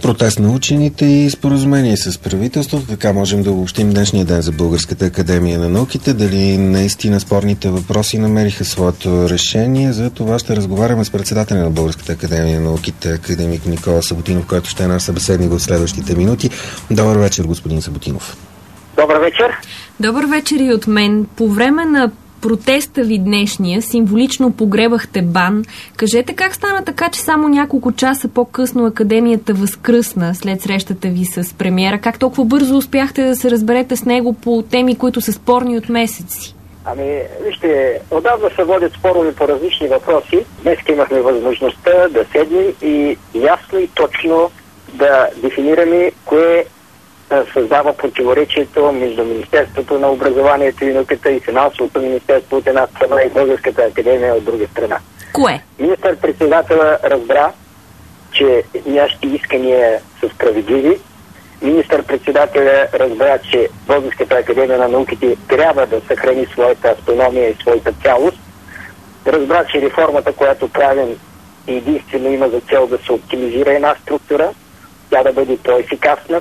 Протест на учените и споразумение с правителството. Така можем да обобщим днешния ден за Българската академия на науките. Дали наистина спорните въпроси намериха своето решение? За това ще разговаряме с председателя на Българската академия на науките, академик Никола Саботинов, който ще е наш събеседник в следващите минути. Добър вечер, господин Саботинов. Добър вечер. Добър вечер и от мен. По време на протеста ви днешния символично погребахте БАН. Кажете как стана така, че само няколко часа по-късно Академията възкръсна след срещата ви с премиера? Как толкова бързо успяхте да се разберете с него по теми, които са спорни от месеци? Вижте, отдавна се водят спорове по различни въпроси. Днес имахме възможността да седнем и ясно и точно да дефинираме кое създава противоречието между Министерството на образованието и науката и Финансовото министерство от една страна и Българската академия от друга страна. Кое? Министър-председателът разбра, че нашите искания са справедливи. Министър-председателят разбра, че Българската академия на науките трябва да съхрани своята автономия и своята цялост. Разбра, че реформата, която правим, единствено има за цел да се оптимизира една структура, тя да бъде по-ефикасна,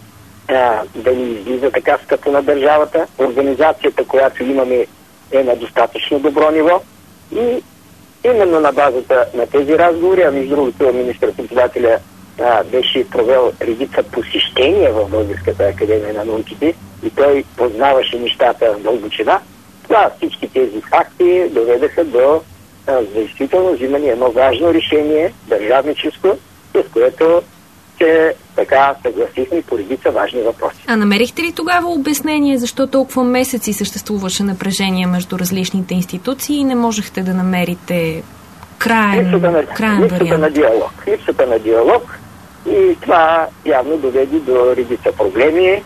да ни излиза така скъпо на държавата. Организацията, която имаме, е на достатъчно добро ниво и именно на базата на тези разговори, а между другото министър-председателя беше провел редица посещения в Българската академия на науките и той познаваше нещата в дълбочина. Това всички тези факти доведаха до действително взимане едно важно решение, държавническо, с което че така съгласихме по редица важни въпроси. А намерихте ли тогава обяснение, защо толкова месеци съществуваше напрежение между различните институции и не можехте да намерите краен вариант? Липсата на диалог и това явно доведе до редица проблеми.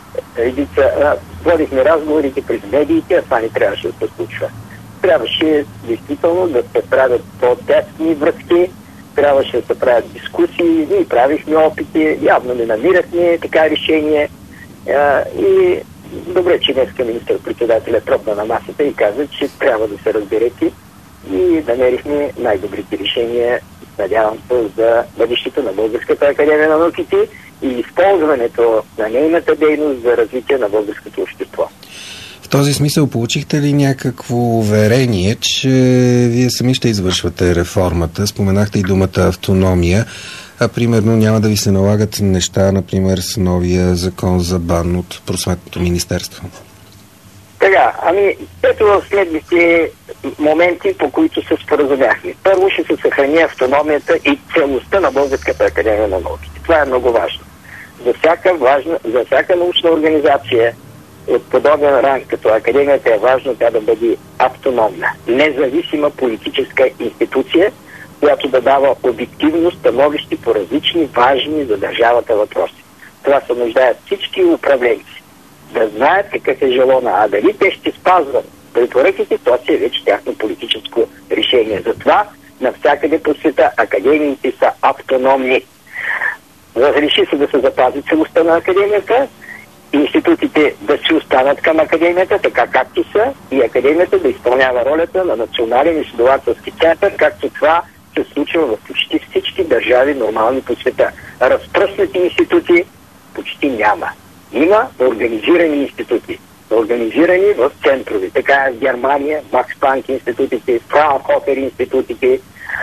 Водихме разговорите през медиите, а това не трябваше да се случва. Трябваше действително да се правят по-тесни връзки, трябваше да се правят дискусии, ние правихме опити, явно не намирахме така решение. И добре, че днеска министър-председателя тропна на масата и каза, че трябва да се разберете и намерихме най-добрите решения, надявам се, за бъдещето на Българската академия на науките и използването на нейната дейност за развитие на българското общество. В този смисъл получихте ли някакво уверение, че вие сами ще извършвате реформата? Споменахте и думата автономия, а примерно няма да ви се налагат неща, например с новия закон за БАН от Просветното министерство? Ето в следните моменти, по които се споразумяхме. Първо ще се съхрани автономията и целостта на Българската академия на науките. Това е много важно. За всяка научна организация от подобен ранг, като академията, е важно тя да бъде автономна, независима политическа институция, която да дава обективно становище по различни важни за държавата въпроси. Това се нуждаят всички управленци да знаят какъв е желона, а дали те ще спазват препоръките, то си е вече тяхно политическо решение. Затова навсякъде по света академиите са автономни. Разреши се да се запази целостта на академията, институтите да си останат към академията, така както са, и академията да изпълнява ролята на национален изследователски център, както това се случва в почти всички държави нормални по света. Разпръснати институти почти няма. Има организирани институти, организирани в центрови. Така е в Германия, Макс Планк институтите, Фраунхофер институтите,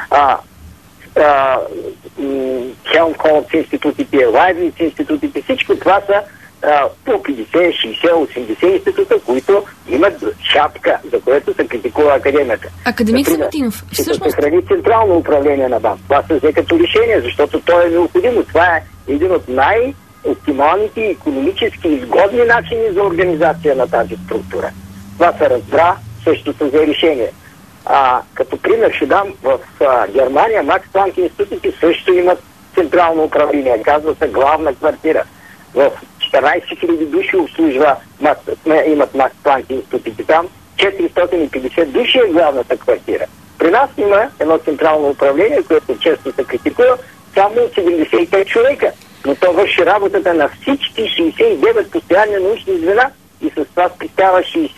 Хелмхолц институтите, Лайбниц институтите. Всичко това са по 50, 60, 80 института, които имат шапка, за което се критикува академията. Академик Саботинов, всъщност се съхрани централно управление на БАН. Това се взе като решение, защото то е необходимо. Това е един от най-оптималните икономически изгодни начини за организация на тази структура. Това се разбра, също се взе решение. Като пример ще дам, в Германия Макс Планк институтите също имат централно управление. Казва се главна квартира. В 14 000 души имат Макс Планк институтите там. 450 души е главната квартира. При нас има едно централно управление, което често се критикува, само 75 човека. Но то върши работата на всички 69 постоянни научни звена и с това спестява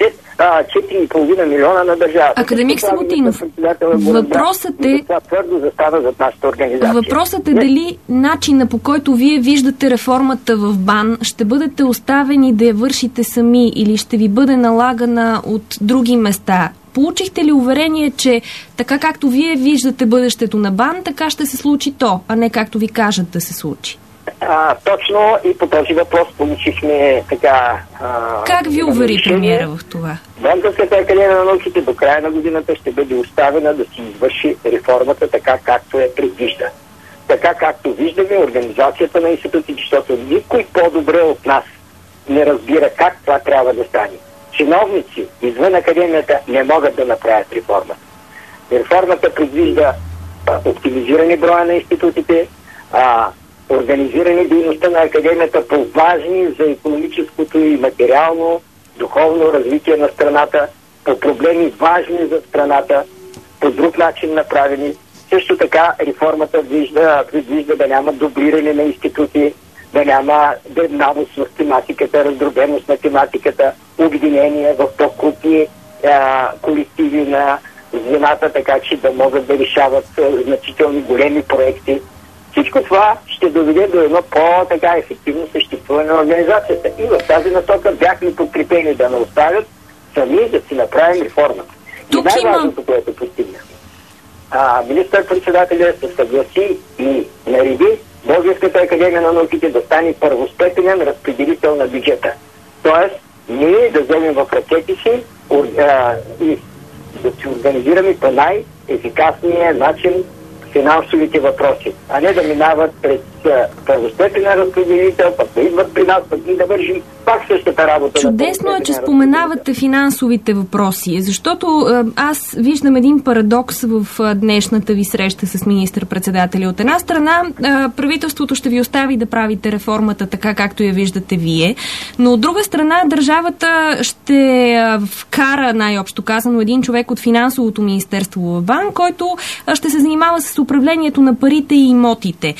4,5 милиона на държавата. Академик Саботинов, въпросът е... Това твърдо застава зад нашата организация. Въпросът е дали начина, по който вие виждате реформата в БАН, ще бъдете оставени да я вършите сами или ще ви бъде налагана от други места. Получихте ли уверение, че така както вие виждате бъдещето на БАН, така ще се случи то, а не както ви кажат да се случи? Точно и по този въпрос получихме така... Как ви увери премиера в това? Българската академия на науките до края на годината ще бъде оставена да си извърши реформата така както я предвижда. Така както виждаме организацията на институтите, защото никой по-добре от нас не разбира как това трябва да стане. Чиновници извън академията не могат да направят реформата. Реформата предвижда оптимизиране броя на институтите, организиране дейността на академията по важни за икономическото и материално, духовно развитие на страната, по проблеми важни за страната, по друг начин направени. Също така реформата предвижда да няма дублиране на институти, да няма дребнавост в тематиката, раздробеност на тематиката, обединение в по-крупни колективи на звената, така че да могат да решават значителни големи проекти. Всичко това ще доведе до едно по-така ефективно съществуване на организацията. И в тази насока бяхме подкрепени да не оставят сами да си направим реформата. И най-важното, което постигнахме. Министър-председателят се съгласи и нареди Българската академия на науките да стане първостепенен разпределител на бюджета. Тоест, ние да вземем в ръцете си и да си организираме по най-ефикасния начин финансовите въпроси, а не да минават през първостепенен разпределител, пък да идват при нас, пък и да вършим пак същата работа. Чудесно е, че споменавате финансовите въпроси, защото аз виждам един парадокс в днешната ви среща с министър-председателя. От една страна, правителството ще ви остави да правите реформата така, както я виждате вие, но от друга страна, държавата ще вкара, най-общо казано, един човек от финансовото министерство в БАН, който ще се занимава с управлението на парите и имотите.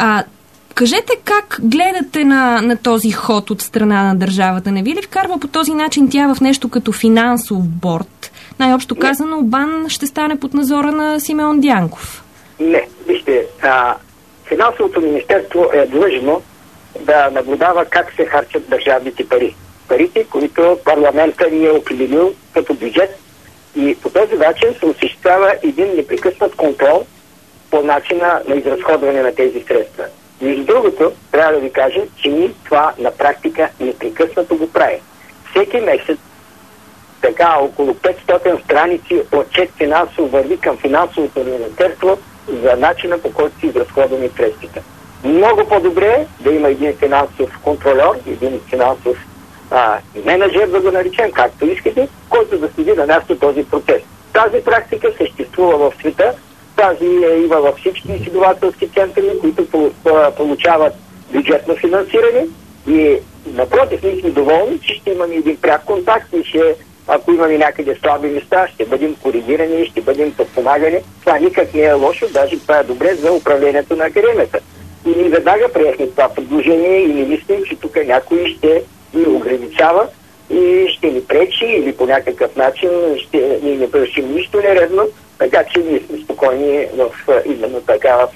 Кажете как гледате на този ход от страна на държавата? Не ви ли вкарва по този начин тя в нещо като финансов борд? Най-общо казано, БАН ще стане под надзора на Симеон Дянков. Не, вижте, финансовото министерство е длъжно да наблюдава как се харчат държавните пари. Парите, които парламента ни е определил като бюджет, и по този начин се осъществява един непрекъснат контрол по начина на изразходване на тези средства. Между другото, трябва да ви кажа, че ние това на практика непрекъснато го правим. Всеки месец така около 500 страници отчет финансово върви към финансовото министерство за начина, по който си изразходваме средствата. Много по-добре е да има един финансов контролер, един финансов менеджер, да го наречем, както искате, който да следи на място този процес. Тази практика съществува в света, тази има във всички изследователски центри, които получават бюджетно финансиране, и напротив, ние сме доволни, че ще имаме един пряк контакт и ако имаме някъде слаби места, ще бъдем коригирани, ще бъдем подпомагани. Това никак не е лошо, даже това е добре за управлението на академията. И ние веднага приехме това предложение и не мислим, че тук някой ще ни ограничава и ще ни пречи или по някакъв начин ние не вършим нищо нередно, така че ние сме спокойни в именно такава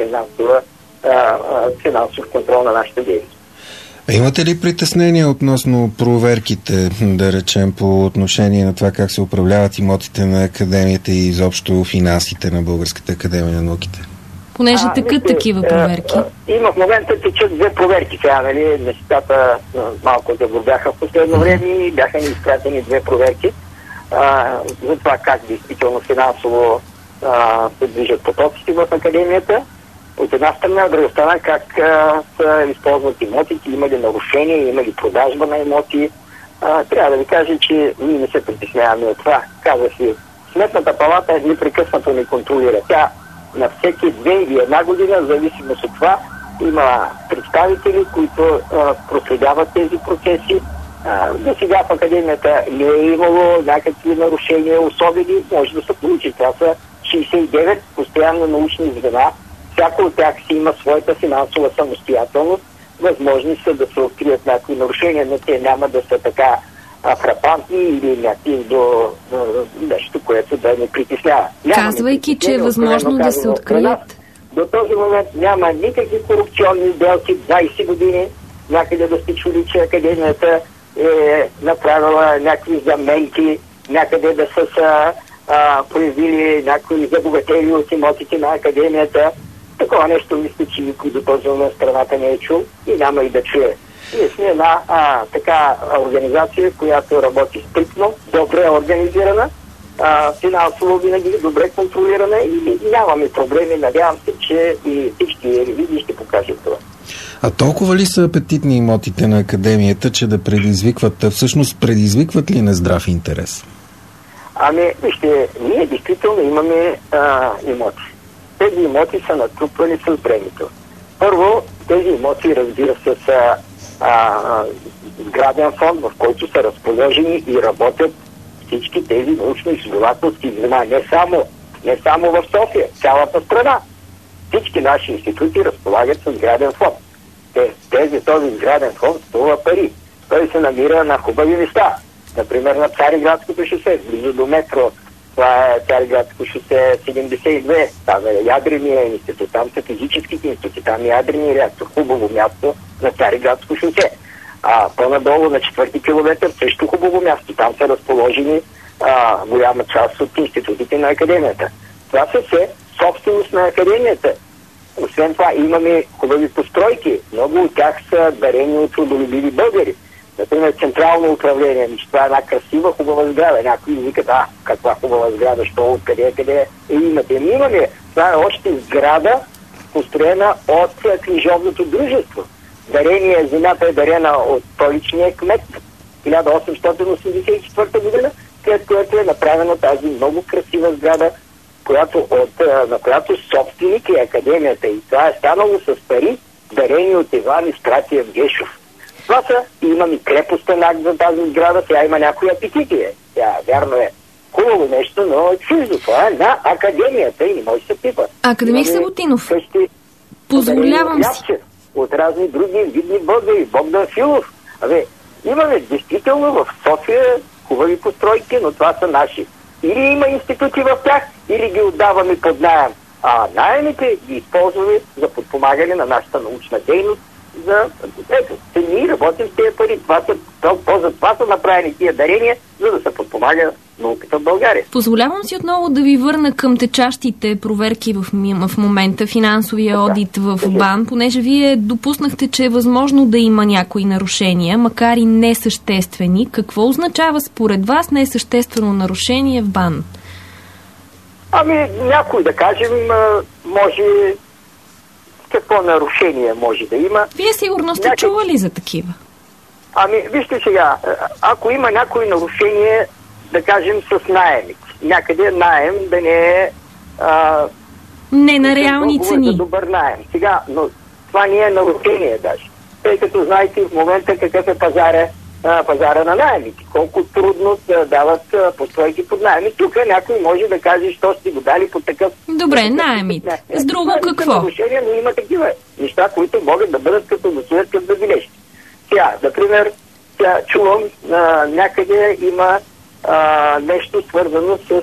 финансов контрол на нашата дейност. Имате ли притеснения относно проверките, да речем, по отношение на това как се управляват имотите на академията и изобщо финансите на Българската академия на науките? Понеже текат такива проверки. В момента течат 2 проверки. Сега, нещата малко забързаха в последно време и бяха ни изпратени 2 проверки за това как действително финансово се движат потоците в академията. От една страна, от друга страна, как се използват имотите, има ли нарушения, има ли продажба на имоти. Трябва да ви кажа, че ние не се притесняваме от това. Казва си, Сметната палата непрекъснато ни контролира. Тя на всеки 2 или 1 година, в зависимост от това, има представители, които проследяват тези процеси. До сега в академията не е имало някакви нарушения, особени, може да се получи. Това са 69 постоянно научни звена. Всяко от тях си има своята финансова самостоятелност. Възможни са да се открият някои нарушения, но те няма да са така фрапантни или някакви до нещо, което да не притеснява. Казвайки, че е възможно да се открият. До този момент няма никакви корупционни сделки. 20 години някъде да сте чули, че академията е направила някакви заменки, някъде да са проявили някои забогатели от имотите на академията. Такова нещо мисля, че никой до този момент страната не е чул и няма и да чуе. Ние сме една така организация, която работи стриктно, добре организирана, финансово винаги добре контролирана и нямаме проблеми. Надявам се, че и всички ревизии ще покажат това. А толкова ли са апетитни имотите на академията, че да предизвикват ли нездрав интерес? Ами, вижте, ние действително имаме имоти. Тези имоти са натрупвани с времето. Първо, тези имоти, разбира се, са сграден фонд, в който са разположени и работят всички тези научно-изследователски звена. Не само в София, цялата страна. Всички наши институти разполагат с сграден фонд. Този сграден фонд струва пари. Той се намира на хубави места. Например, на Цариградското шосе, близо до метро. Това е Цариградско шосе 72. Там е ядрения институт. Там са физическите институти. Там е ядрения реактор. Хубаво място на Цариградско шосе. По-надолу на 4 километър също хубаво място. Там са разположени голяма част от институтите на академията. Това са все собственост на академията. Освен това имаме хубави постройки. Много от тях са дарени от трудолюбиви българи. Например, централно управление. Това е една красива, хубава сграда. Някои викат, каква хубава сграда, що, откъде имате. Имаме. Това е още сграда, построена от книжовното дружество. Земята е дарена от столичния кмет 1884 година, след което е направена тази много красива сграда, на която собственик е академията. И това е станало с пари, дарени от Иван Изпратиев Гешов. Това са, имам и крепостен акт за тази сграда, сега има някои апетити. Вярно е хубаво нещо, но е чуждо. Това е на академията и не може да се пипа. Академик Саботинов, позволявам си. От разни други видни българи, Богдан Филов. Имаме действително в София хубави постройки, но това са наши. Или има институти в тях, или ги отдаваме под наем. А наемите ги използваме за подпомагане на нашата научна дейност. Ние работим с тези пари. Това са направени тия дарения, за да се подпомага науката в България. Позволявам си отново да ви върна към течащите проверки в момента, финансовия одит в БАН, понеже вие допуснахте, че е възможно да има някои нарушения, макар и несъществени. Какво означава според вас несъществено нарушение в БАН? Някой да кажем, може... Какво нарушение може да има? Вие сигурно сте чували за такива. Вижте сега, ако има някои нарушение, да кажем с наемите. Някъде наем да не е... не на реални цени. За добър наем. Сега, но това не е нарушение даже. Тъй като знаете в момента какъв е пазара на наемите. Колко трудно да дават постройки под наеми. Тук някой може да каже, що сте го дали по такъв... Добре, наемите. С друго какво? Нарушение, но има такива неща, които могат да бъдат като доследят като забележки. Сега, например, чувам, някъде има нещо свързано с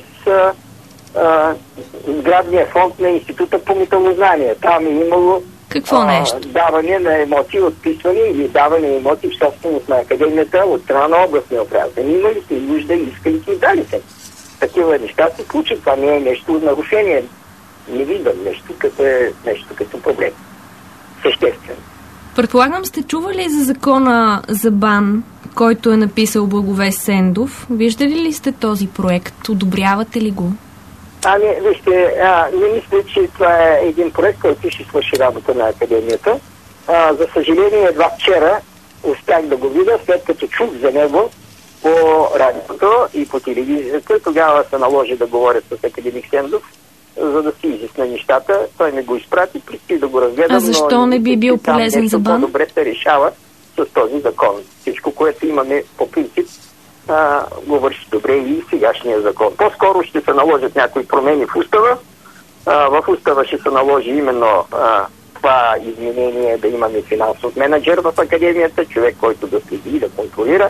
сградния фонд на Института по металознание. Там е имало какво нещо? Даване на имоти, отписване или даване на имоти в собственост на академията от страна на областния управител. Имали сте нужда, искали сте и дали се. Такива неща се случат. Това не е нещо от нарушение. Не виждам нещо като проблем. Съществено. Предполагам, сте чували за закона за БАН, който е написал Благовест Сендов. Виждали ли сте този проект? Одобрявате ли го? Вижте, не мисля, че това е един проект, който ще свърши работа на академията. За съжаление, едва вчера успях да го видя, след като чух за него по радиото и по телевизията. Тогава се наложи да говоря с академик Сендов, за да си изясня нещата. Той не го изпрати, предстои да го разгледам. А защо не би бил полезен за БАН? По-добре се решава с този закон. Всичко, което имаме по принцип, го върши добре и сегашния закон. По-скоро ще се наложат някои промени в устава. В устава ще се наложи именно това изменение да имаме финансов менеджер в академията, човек, който да следи и да контролира.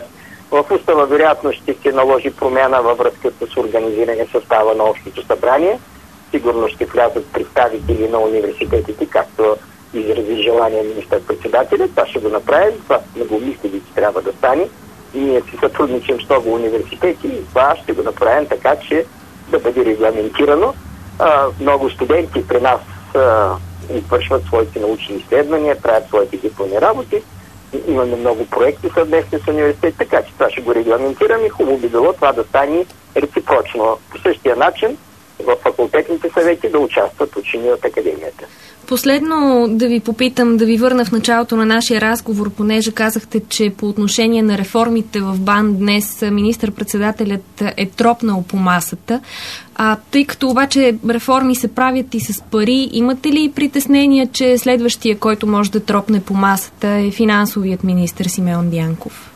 В устава вероятно ще се наложи промяна във връзка с организиране състава на Общото събрание. Сигурно ще влязат представители на университетите, както изрази желание министър-председателя. Това ще го направим. Това не го мислили, че трябва да стане. Ние си сътрудничим с много университети и това ще го направим така, че да бъде регламентирано. Много студенти при нас извършват своите научни изследвания, правят своите дипломни работи. Имаме много проекти съвместни с университет, така че това ще го регламентираме и хубаво би било това да стане реципрочно. По същия начин в факултетните съвети да участват учени от академията. Последно да ви попитам, да ви върна в началото на нашия разговор, понеже казахте, че по отношение на реформите в БАН днес министър-председателят е тропнал по масата. Тъй като обаче реформи се правят и с пари, имате ли притеснения, че следващия, който може да тропне по масата, е финансовият министър Симеон Дянков?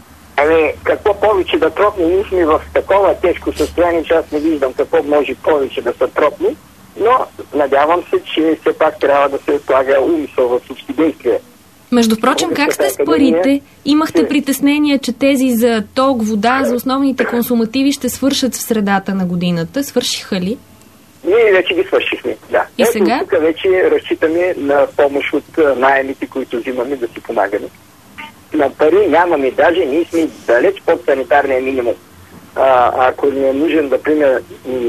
Какво повече да тропне? Ние сме в такова тежко състояние, че аз не виждам какво може повече да се тропне, но надявам се, че все пак трябва да се слага умисъл във всички действия. Между прочим, как сте с парите? Имахте притеснение, че тези за ток, вода, за основните консумативи ще свършат в средата на годината. Свършиха ли? Ние вече ги свършихме, да. И сега? Тук вече разчитаме на помощ от наемите, които взимаме да си помагаме. На пари нямаме, даже ние сме далеч под санитарния минимум. Ако ни е нужен, например,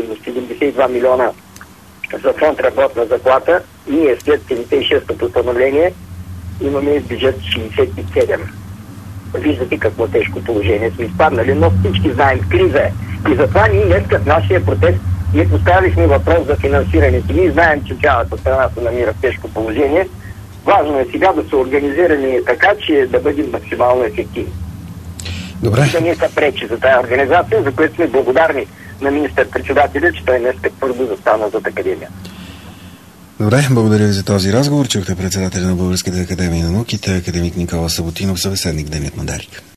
72 милиона за фонд работна заплата, ние след 76-то постановление имаме бюджет 67. Виждате какво тежко положение сме изпаднали, но всички знаем, криза е. И затова ние днес в нашия протест ние поставихме въпрос за финансирането. Ние знаем, че цялата страна се намира в тежко положение. Важно е сега да се организираме така, че да бъдем максимално ефективни. Добре. Да не се пречи за тази организация, за което сме благодарни на министър-председателя, че той днес твърдо застана зад академия. Добре, благодаря ви за този разговор. Чухте председателя на Българската академия на науките, академик Никола Саботинов, събеседник Денят Мадарик.